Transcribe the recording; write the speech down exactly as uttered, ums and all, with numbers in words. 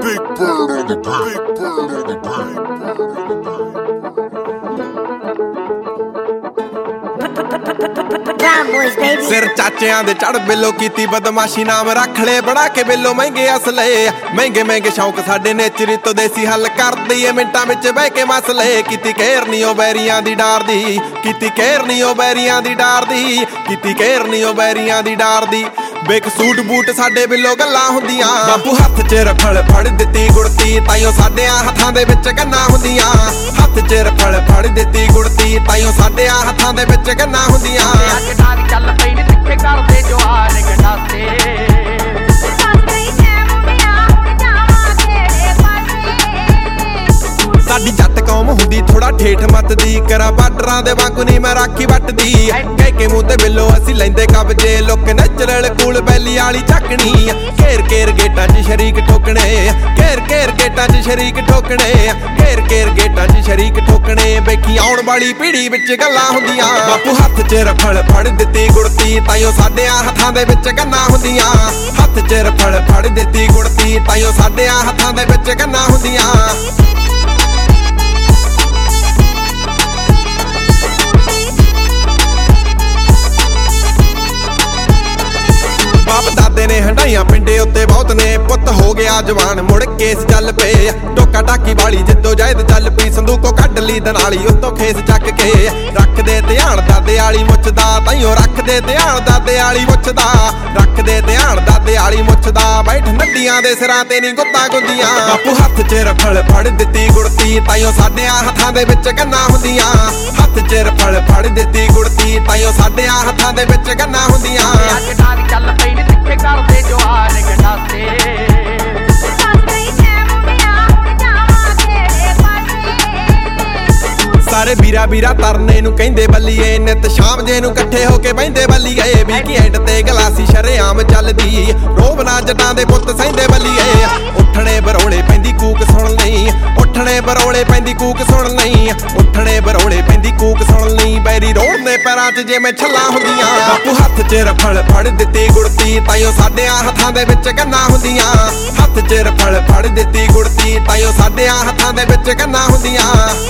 Big bird on the big bird on the Brown boys, baby. सिर चाचियां दे चढ़ बेलो कीती बदमाशी नाम रख ले बड़ा के बेलो महंगे असले महंगे महंगे शौक साडे नेचरी तो देसी हल कर दईए मिंटां विच बह के मसले कीती केयर नी ओ बैरियां दी डार दी कीती केयर नी ओ बैरियां दी डार दी कीती केयर नी ओ बैरियां दी डार दी बेक सूट बूट साडे बिलो गल्लां हुंदियां बापू हत्थ च रफल फड़ दित्ती गुड़ती ताइयों साडे हत्थां दे विच गन्नां हुंदियां हत्थ च रफल फड़ दित्ती गुड़ती ताइयों साडे हत्थां दे विच गन्नां हुंदियां ਚੱਲ ਪਈ ਨੀ ਤਿੱਖੇ ਕਰਦੇ ਜਵਾਰ ਗੰਡਾਸੇ ਸਾਡੀ ਜੱਟ ਕੌਮ ਹੁੰਦੀ ਥੋੜਾ ਠੇਠ ਮੱਤ ਦੀ ਕਰਾ ਬਾਰਡਰਾਂ ਦੇ ਵਾਂਗੂ ਨਹੀਂ ਮੈਂ ਰਾਖੀ ਵੱਟਦੀ ਕਹਿ ਕੇ ਮੂੰਹ ਤੇ ਬਿੱਲੋ ਅਸੀਂ ਲੈਂਦੇ ਕਬਜੇ ਲੋਕ ਨੈਚਰਲ ਕੂਲ ਬੈਲੀ ਵਾਲੀ ਚੱਕਣੀ ਘੇਰ ਘੇਰ ਗੇਟਾਂ 'ਚ ਸ਼ਰੀਕ ਠੋਕਣੇ ਘੇਰ ਘੇਰ ਗੇਟਾਂ 'ਚ ਸ਼ਰੀਕ ਠੋਕਣੇ ਘੇਰ ਘੇਰ ਗੇਟਾਂ 'ਚ ਸ਼ਰੀਕ ਠੋਕਣੇ ਵੇਖੀ ਆਉਣ ਵਾਲੀ ਪੀੜੀ ਵਿੱਚ ਗੱਲਾਂ ਹੁੰਦੀਆਂ ਬਾਪੂ ਹੱਥ 'ਚ ਰਫਲ ਫੜ ਦਿੱਤੀ ਗੁੜਤੀ ਤਾਈਓ ਸਾਡੇ ਹੱਥਾਂ ਦੇ ਵਿੱਚ ਗੰਨਾਂ ਹੁੰਦੀਆਂ ਹੱਥ 'ਚ ਰਫਲ ਫੜ ਦਿੱਤੀ ਗੁੜਤੀ ਤਾਈਓ ਸਾਡੇ ਹੱਥਾਂ ਦੇ ਵਿੱਚ ਗੰਨਾਂ ਹੁੰਦੀਆਂ ਬਾਪ ਦਾਦੇ ਨੇ ਹੰਡਾਈਆਂ ਪਿੰਡੇ ਉੱਤੇ ਬਹੁਤ ਨੇ ਪੁੱਤ ਹੋ ਗਿਆ ਜਵਾਨ ਮੁੜ ਕੇਸ ਚੱਲ ਪਏ ਟੋਕਾ ਟਾਕੀ ਵਾਲੀ ਜਿੱਦੋਂ ਜਾਇਦ ਚੱਲ ਪਈ ਸੰਦੂਕੋਂ ਕੱਢ ਲਈ ਦਨਾਲੀ ਉੱਤੋਂ ਖੇਸ ਚੱਕ ਕੇ ਰੱਖਦੇ ਧਿਆਨ ਦਾਦੇ ਵਾਲੀ ਮੁੱਛਦਾ ਤਾਈਓ ਰੱਖਦੇ ਧਿਆਨ ਦਾਦੇ ਵਾਲੀ ਮੁੱਛਦਾ ਰੱਖਦੇ ਧਿਆਨ ਦਾਦੇ ਵਾਲੀ ਮੁੱਛਦਾ ਬੈਠ ਨੱਡੀਆਂ ਦੇ ਸਿਰਾਂ ਤੇ ਨਹੀਂ ਗੁੱਤਾਂ ਗੁੰਦੀਆਂ ਬਾਪੂ ਹੱਥ 'ਚ ਰਫਲ ਫੜ ਦਿੱਤੀ ਗੁੜਤੀ ਤਾਈਓ ਸਾਡੇ ਹੱਥਾਂ ਦੇ ਵਿੱਚ ਗੰਨਾਂ ਹੁੰਦੀਆਂ ਹੱਥ 'ਚ ਰਫਲ ਫੜ ਦਿੱਤੀ ਗੁੜਤੀ ਤਾਈਓ ਸਾਡੇ ਹੱਥਾਂ ਦੇ ਵਿੱਚ ਗੰਨਾਂ ਹੁੰਦੀਆਂ ਚੱਲ ਪਈ ਨੀ ਤਿੱਖੇ ਕਰਦੇ ਜਵਾਰ ਗੰਡਾਸੇ ਸਾਰੇ ਵੀਰਾ ਵੀਰਾ ਤਰਨੇ ਨੂੰ ਕਹਿੰਦੇ ਬੱਲੀਏ ਨਿਤ ਸ਼ਾਮ ਜੇ ਨੂੰ ਇਕੱਠੇ ਹੋ ਕੇ ਬਹਿੰਦੇ ਬੱਲੀਏ ਵੀਕਐਂਡ ਤੇ ਗਲਾਸੀ ਸ਼ਰੇਆਮ ਚੱਲਦੀ ਰੋਬ ਨਾ ਜਟਾਂ ਦੇ ਪੁੱਤ ਸਹਿੰਦੇ ਬੱਲੀਏ ਉੱਠਣੇ ਬਰੋਲੇ ਪੈਂਦੀ ਕੂਕ ਸੁਣ ਲਈ ਉੱਠਣੇ ਬਰੋਲੇ ਪੈਂਦੀ ਕੂਕ ਸੁਣ ਲਈ ਉੱਠਣੇ ਬਰੋਲੇ ਪੈਂਦੀ ਕੂਕ ਸੁਣ ਲਈ ਬੈਰੀ ਰੋੜਦੇ ਪੈਰਾਂ 'ਚ ਜਿਵੇਂ ਛੱਲਾਂ ਹੁੰਦੀਆਂ ਬਾਪੂ ਹੱਥ 'ਚ ਰਫਲ ਫੜ ਦਿੱਤੀ ਗੁੜਤੀ ਤਾਈਓ ਸਾਡੇ ਹੱਥਾਂ ਦੇ ਵਿੱਚ ਗੰਨਾਂ ਹੁੰਦੀਆਂ ਹੱਥ 'ਚ ਰਫਲ ਫੜ ਦਿੱਤੀ ਗੁੜਤੀ ਤਾਈਓ ਸਾਡੇ ਹੱਥਾਂ ਦੇ ਵਿੱਚ ਗੰਨਾਂ ਹੁੰਦੀਆਂ